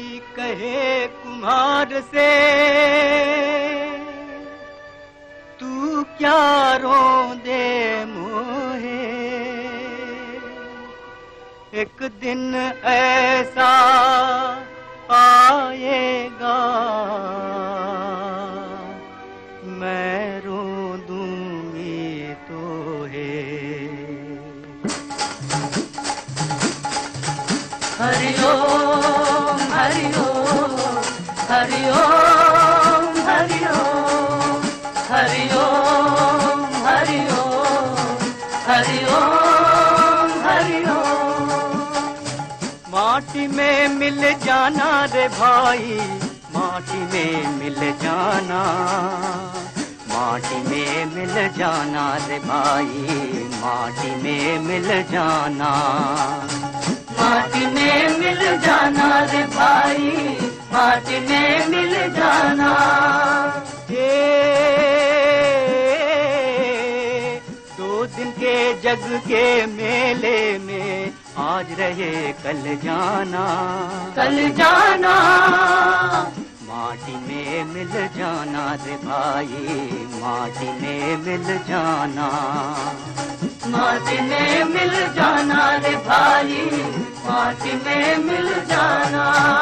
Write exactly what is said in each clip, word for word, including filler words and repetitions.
कोई कहे कुम्हार से तू क्या रोंदे मोहे, एक दिन ऐसा आएगा मैं रो दूंगी तो है। हरि ओम हरि ओम हरि ओम हरि ओम हरि ओम हरि ओम हरि ओम हरि ओम। माटी में मिल जाना रे भाई, माटी में मिल जाना, माटी में मिल जाना रे भाई, माटी में मिल जाना, माटी में मिल जाना रे भाई, माटी में मिल जाना। ये दो दिन के जग के मेले में आज रहे कल जाना, कल जाना। माटी में मिल जाना रे भाई, माटी में मिल जाना, माटी में मिल जाना रे भाई, माटी में मिल जाना।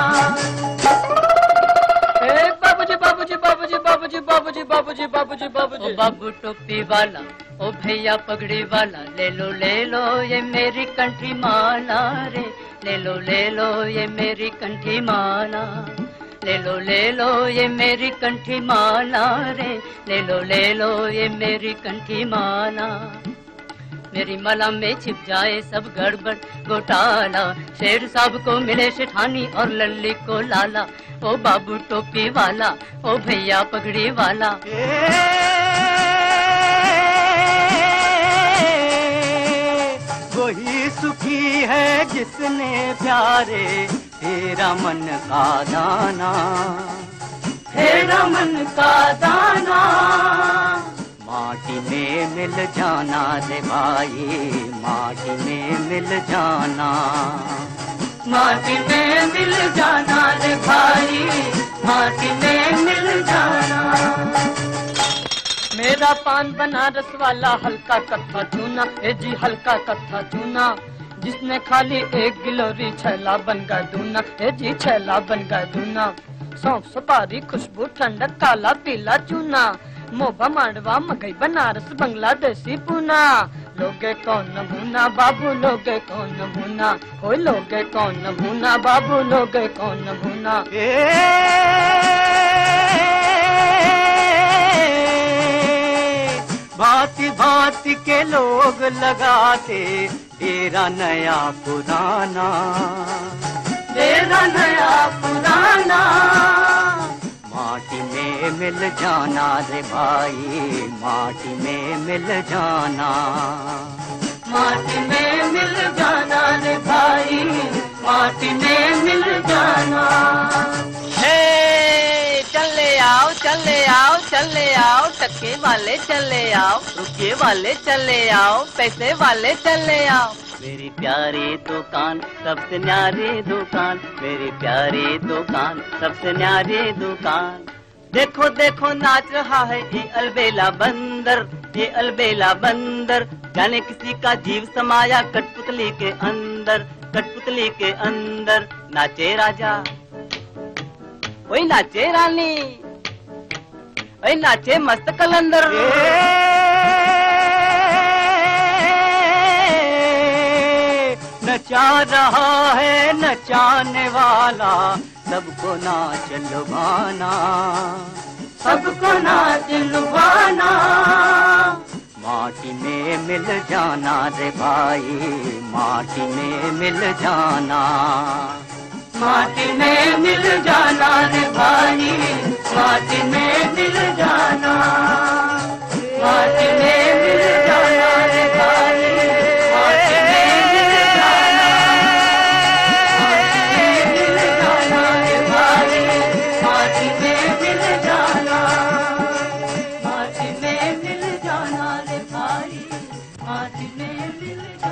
ए बाबूजी बाबूजी बाबूजी बाबूजी बाबूजी बाबूजी बाबूजी बाबूजी। ओ बाबू टोपी वाला, ओ भैया पगड़ी वाला, ले लो ले लो ये मेरी कंठी माला रे, ले लो ले लो ये मेरी कंठी माला, ले लो ले लो ये मेरी कंठी माला रे, ले लो ले लो ये मेरी कंठी माला। मेरी माला में छिप जाए सब गड़बड़ घोटाला, शेर साहब को मिले शेठानी और लल्ली को लाला। ओ बाबू टोपी वाला, ओ भैया पगड़ी वाला। वही सुखी है जिसने प्यारे तेरा मन का दाना, तेरा मन का दाना। माटी में मिल जाना रे भाई, माटी में मिल जाना, माटी में मिल जाना रे भाई, माटी में मिल जाना। मेरा पान बनारस वाला हल्का कत्था चूना, ए जी हल्का कत्था चूना, जिसने खाली एक गिलोरी छैला बन गया दूना, ए जी छैला बन गया दूना। सौंफ सुपारी खुशबू ठंडक काला पीला चूना, मोबा मांडवा मगई बनारस बांग्लादेशी पूना। लोगे कौन भूना बाबू, लोगे कौन भूना, कोई लोगे कौन भूना बाबू, लोगे कौन भूना। भांति भांति के लोग लगाते तेरा नया पुराना, तेरा नया पुराना। माटी में मिल जाना रे भाई, माटी में मिल जाना, माटी में मिल जाना रे भाई, माटी में मिल जाना। हे चले आओ चले आओ चले आओ, टक्के वाले चले आओ, रुपये वाले चले आओ, पैसे वाले चले आओ। मेरी प्यारी दुकान सबसे न्यारी दुकान, मेरी प्यारी दुकान सबसे न्यारी दुकान। देखो देखो नाच रहा है ये अलबेला बंदर, ये अलबेला बंदर, जाने किसी का जीव समाया कठपुतली के अंदर, कठपुतली के अंदर। नाचे राजा, वही नाचे रानी, वही नाचे मस्त कलंदर। नचा रहा है नचाने वाला, सबको नाच लुभाना, सबको नाच लुभाना। माटी में मिल जाना रे भाई, माटी में मिल जाना, माटी में मिल जाना रे भाई, माटी में मिल जाना, माटी में मिल जाना रे भाई, माटी में मिल जाना, माटी में मिल जाना रे भाई, माटी में मिल जाना, माटी में मिल जाना रे भाई, माटी में मिल जाना।